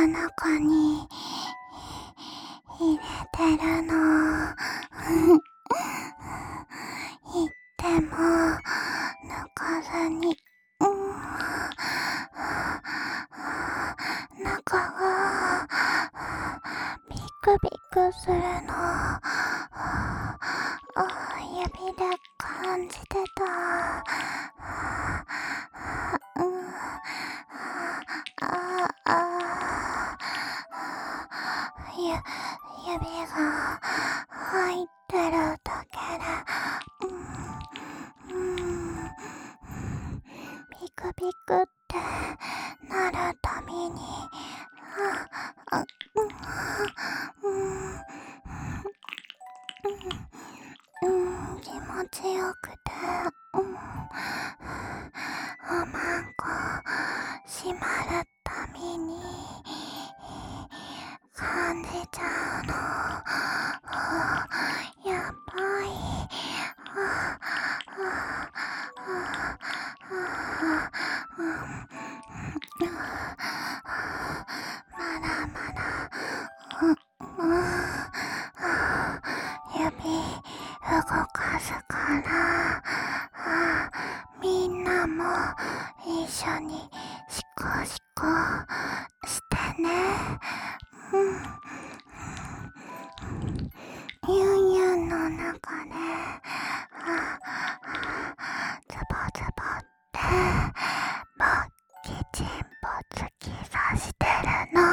の中に入れてるの。言っても抜かずに、中がビクビクするの。指で感じてた。指が入ってるだけで、ビクビクってなるたびに、気持ちよくて、おまんこ閉まるたびに感じちゃうの。やばい。まだまだ、指動かすから、みんなも一緒にシコシコしてね。ユンユンの中でズボズボってボッキチンポ突き刺してるの。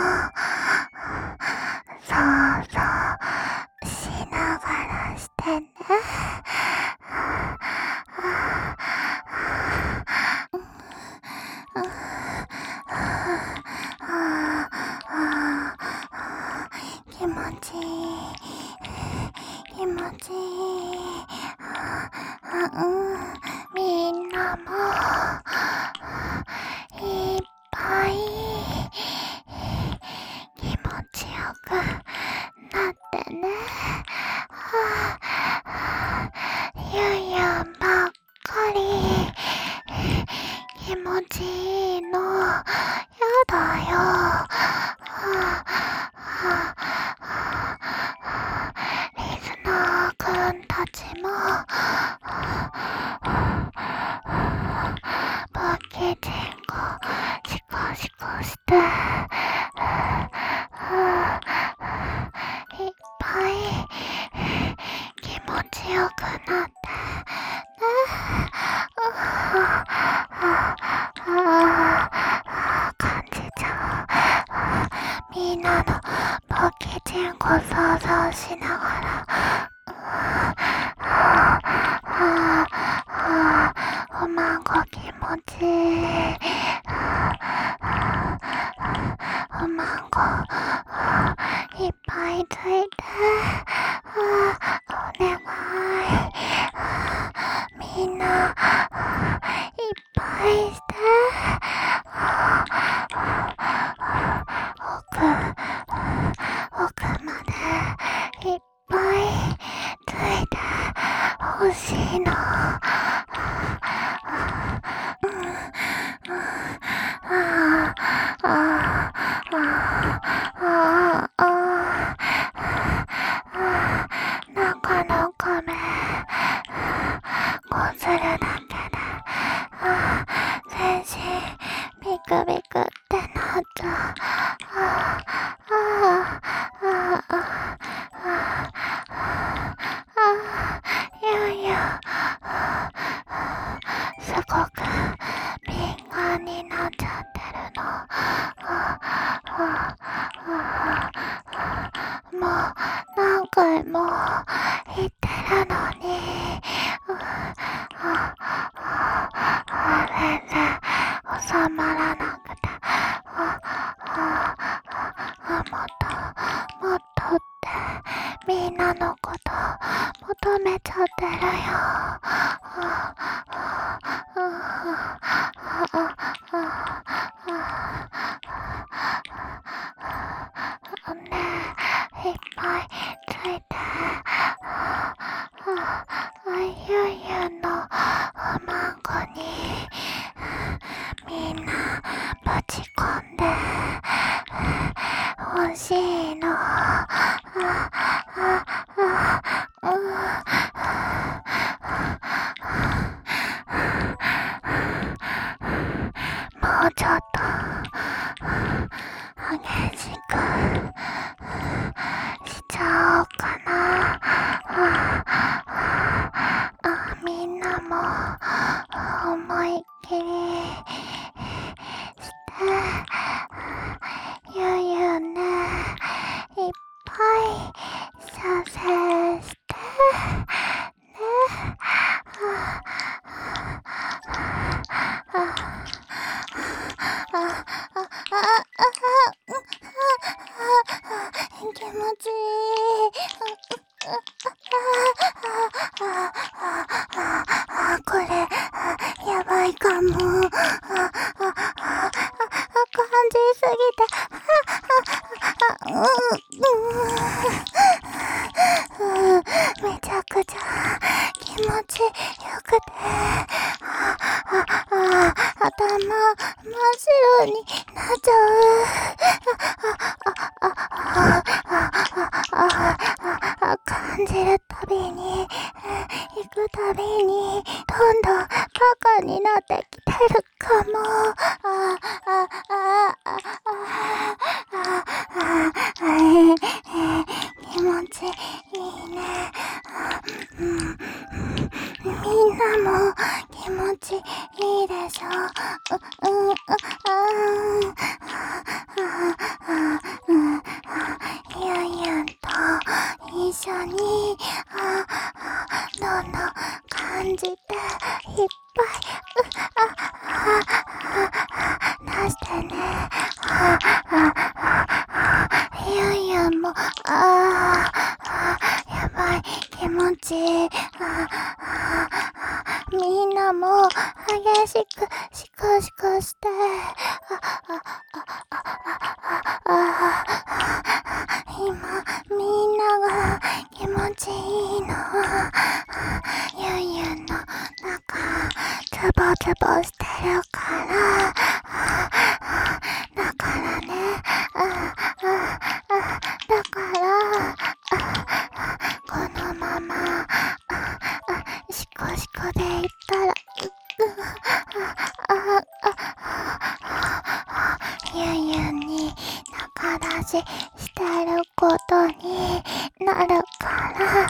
そうそうしながらしてね。気持ちいい、気持ちいい。みんなもいっぱい気持ちよくなってね。ゆんゆんばっかり気持ちいいのやだよ。リスナーくんたちもボキチンコシコシコしていっぱい気持ちよくなって感じちゃう。みんなのボキチンコ想像しながらおまんこ気持ちいい。おまんこいっぱいついて、お願い。みんないっぱいして奥までいっぱいついてほしいの。中の壁こするだけで全身ビクビクってなっちゃう。ゆんゆんすごく敏感になっちゃってるの。もう何回も言ってるのに全然収まらなくて、もっともっとってみんなのこと求めちゃってるよ。ねえ、いっぱいついてゆんゆんのおまんこにみんなぶち込んでしいの。もうちょっと激しくしちゃおうかな。みんなも思いっきりしてゆうゆうね、いっぱい射精してね。気持ちいい。これやばいかも。感じすぎてめちゃくちゃ気持ちよくて頭真っ白になっちゃう。感じるたびに行くたびにどんどんバカになってきてるかも。気持ちいいね。みんなも気持ちいいでしょ。ゆうゆうと一緒にどんどん感じていっぱい出してね。ゆうゆうもやばい気持ちいい。みんなも激しくシクシクして今みんなが気持ちいいのはゆうゆうの中ズボズボしてるからだからね。だからこのままシコシコでいったらゆうゆうに仲出ししてることになるから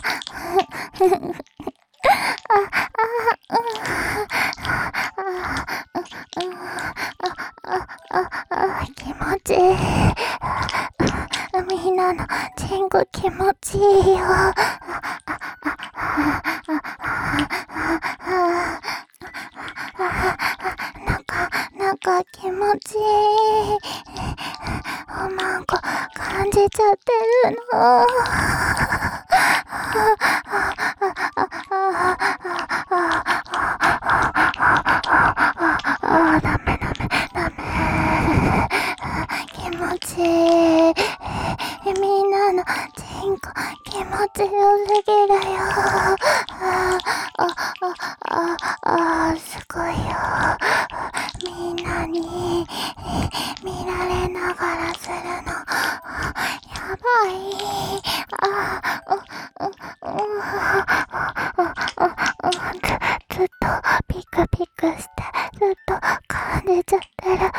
気持ちいい。みんなのチンコ気持ちいいよ。なんか気持ちいい。おまんこ感じちゃってるの。ダメ。気持ちいい。みんなのチンコ気持ちよすぎるよ。すごいよ。みんなに見られながらするのやばい。ずっとピクピクしてずっと感じちゃってる。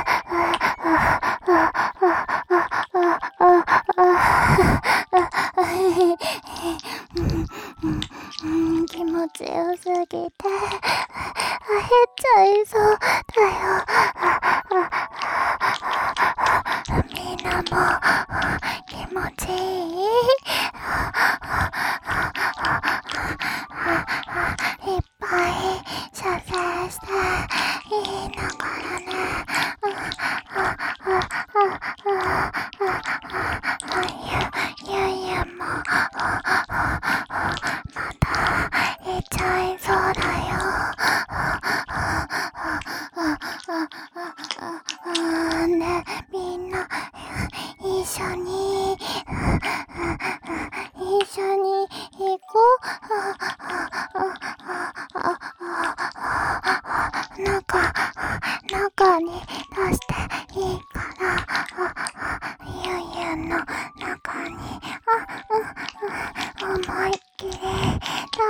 気持ちよすぎて減っちゃいそうだよ。みんなも気持ちいい？いっぱい射精していいながらね。ゆうゆうもまた行っちゃいそうだよ。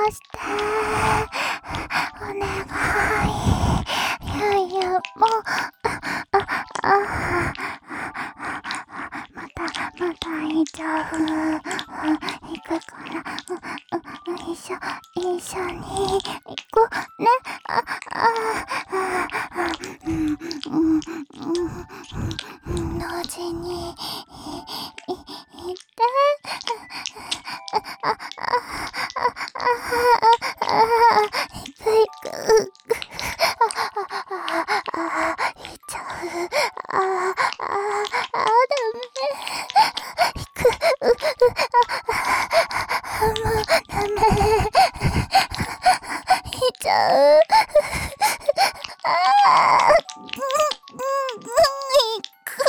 してお願い。ゆうゆうもまたいちゃう。行くから一緒に行こうね。同時に行って行く行っちゃう。ダメ。行く。もうダメ。行っちゃう。行く。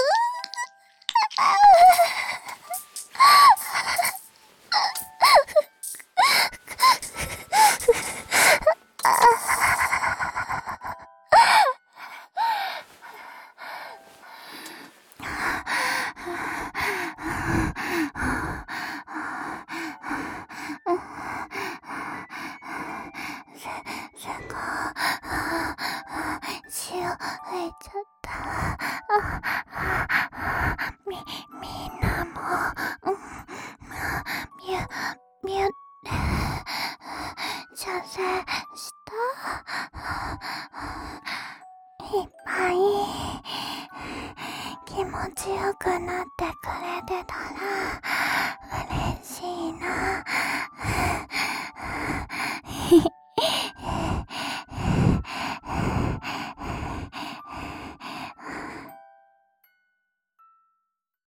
すごい塩吹いちゃった。みんなもミュ射精したいっぱい気持ちよくなってくれてたら嬉しいな。